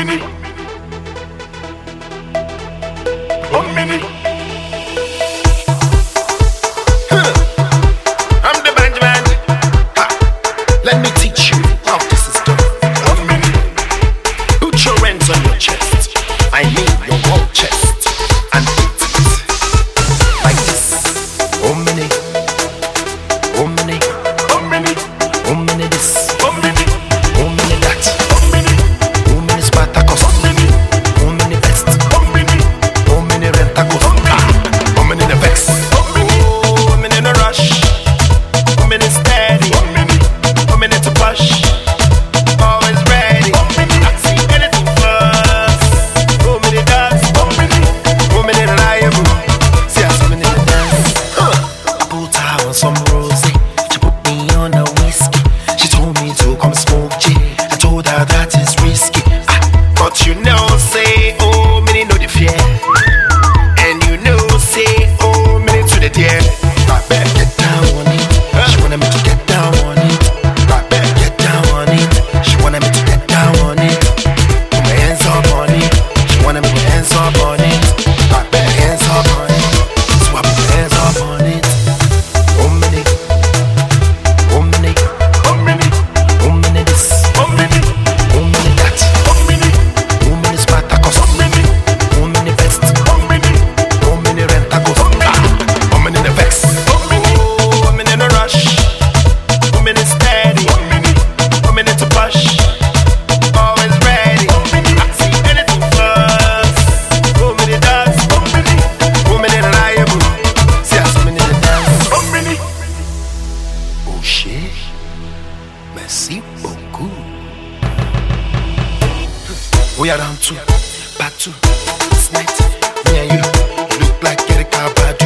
minute. 1 minute. I'm the Benjamin. Let me teach you how this is done. 1 minute. Put your hands on your chest. I mean your whole chest. And beat it like this. 1 minute. 1 minute. 1 minute. 1 minute this. 1 minute. 1 minute that. 1 minute. 1 minute Spartacus. 1 minute. 1 minute best. 1 minute. 1 minute Rentacus. 1 minute the vex. 1 minute. 1 minute no rush. 1 minute steady. 1 minute. 1 minute to push. Always ready. 1 minute. I see anything first. 1 minute dance. 1 minute. 1 minute reliable. See us 1 minute dance. I put her on some rosé. She put me on a whiskey. She told me to come smoke J. I told her that is risky. But you know, say, oh, me know the fear. And you know, say, oh, me to the dear. I better get down on it. She wanted me to get down on it. I better get down on it. She wanted me to get down on it. Put my hands up on it. She wanted me to put my hands up on it. I better hands up on it. So I put my hands up on it. 1 minute. 1 minute. 1 minute. 1 minute this. 1 minute. 1 minute that. 1 minute. 1 minute Spartacus. 1 minute. 1 minute best. 1 minute. 1 minute Rentacus. 1 minute the vex. 1 minute. 1 minute no rush. 1 minute steady. 1 minute. 1 minute to push. Always ready. 1 minute. I see anything first. 1 minute dance. 1 minute. 1 minute reliable. See us 1 minute dance. 1 minute. Oh shit. Merci beaucoup. We are down 2, back 2. This night, me and you look like Erika Badu.